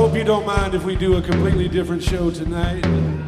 hope you don't mind if we do a completely different show tonight.